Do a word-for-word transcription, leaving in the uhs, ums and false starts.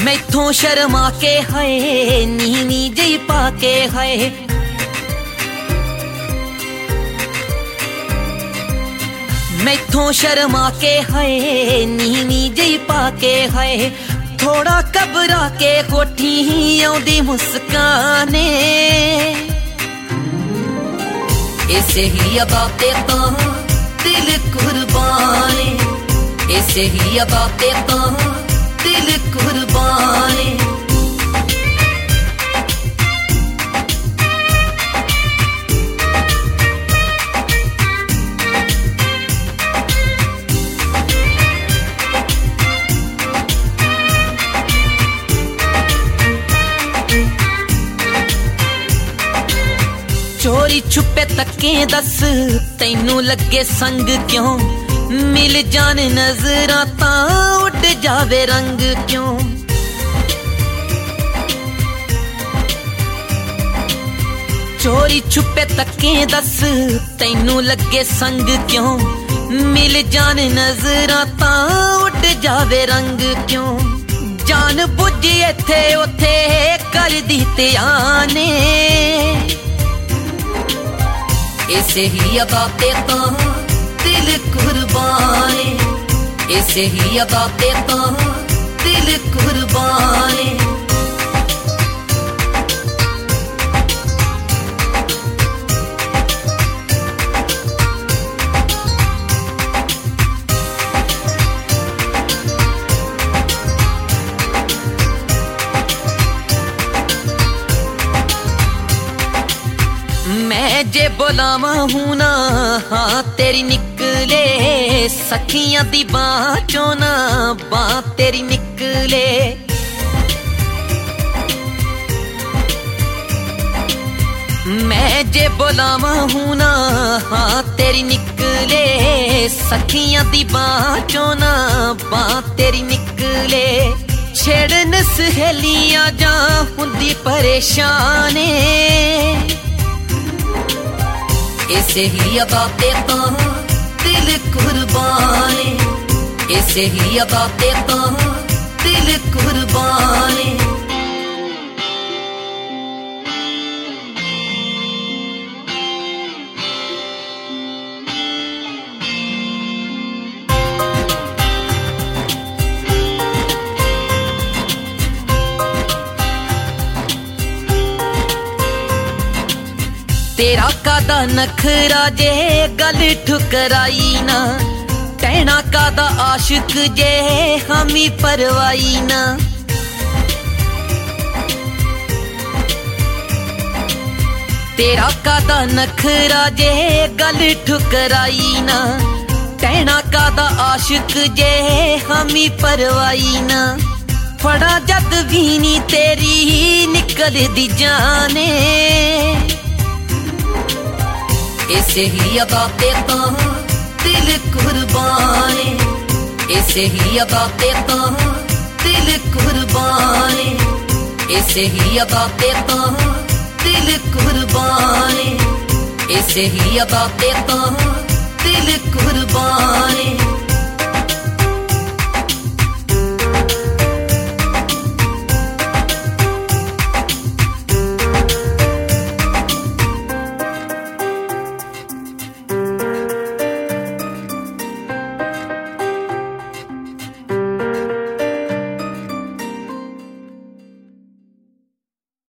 मैथों शर्मा के हाय नीवी जई पाके हाय मैथों शर्मा के हाय नीवी जई पाके हाय थोड़ा घबरा के कोठी आउंदी मुस्काने इसे ही अबाते तो दिल कुर्बाने इसे ही अबाते तो दिल कुर्बाने चोरी छुपे तके दस तैनू लगे संग क्यों मिल जान नजरा ता उड़ जावे रंग क्यों चोरी छुपे तके दस तैनू लगे संग क्यों मिल जान नजरा ता उड़ जावे रंग क्यों जान बुझ इथे उथे कर दी ते आने इसे ही अबाते तो दिल कुर्बाने इसे ही अबाते तो दिल कुर्बाने मैं जे बुलावा हूं ना हाँ तेरी निकले सखियां दी बाँ चों ना बाँ तेरी निकले मैं जे बुलावा हूं ना हाँ तेरी निकले सखियां दी बाँ चों ना बाँ तेरी निकले छेड़न सहेलियां जा हुंदी परेशाने इसे ही अबाते तो दिल कुर्बाने इसे ही अबाते तो दिल कुर्बाने तेरा कादा नखरा जे गल ठुकराई ना कहना कादा आशिक जे हमी परवाई ना तेरा कादा नखरा जे गल ठुकराई ना कहना कादा आशिक जे हमी परवाई ना फड़ा जद भी नी तेरी निकल दी जाने इसे ही अबाते तो दिल कुर्बाने इसे ही अबाते तो दिल कुर्बाने इसे ही अबाते तो दिल कुर्बाने इसे ही अबाते तो दिल कुर्बाने।